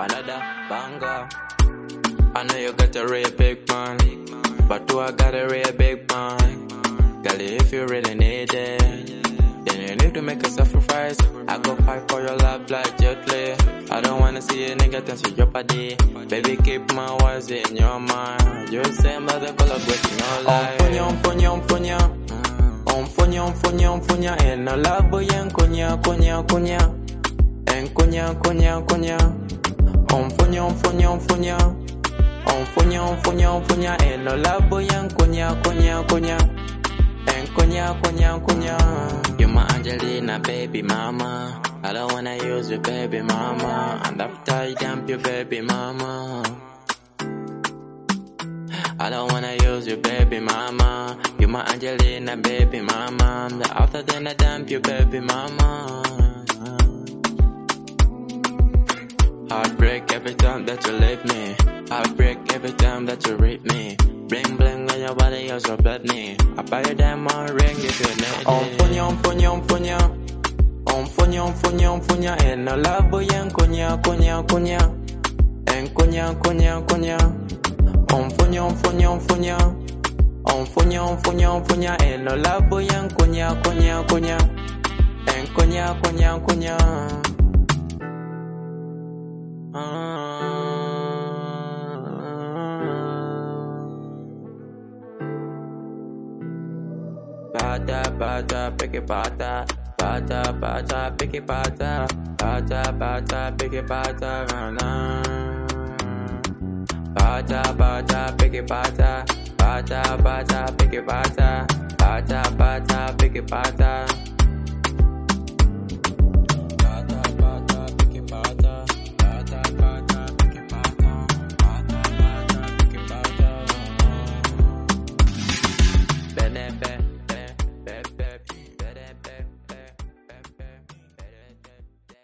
another banger. I know you got a real big man, but do I got a real big man? Girl, if you really need it, then you need to make a sacrifice. I go fight for your love like Jet Li. I don't wanna see a nigga dance with your body. Baby, keep my words in your mind. You say I'm the color with your life. Funya, and no love boy and kunya. And kunya. Funya, and no love boy and kunya. And kunya. You're my Angelina, baby mama. I don't wanna use your baby mama. And after you dump your baby mama, I don't wanna use your baby mama. You're my Angelina, baby mama. After then I dump your baby mama. Heartbreak every time that you leave me. Heartbreak every time that you read me. Bling bling on your body, you're so blood me. I buy a diamond ring if you need it. Funya, and no love boy and kunya. And kunya. Funya, and no love boy and kunya. And kunya. Bata, pick it bata, pick it bata, pick it bata, bata, pick it bata, pick it bata, pick it bata.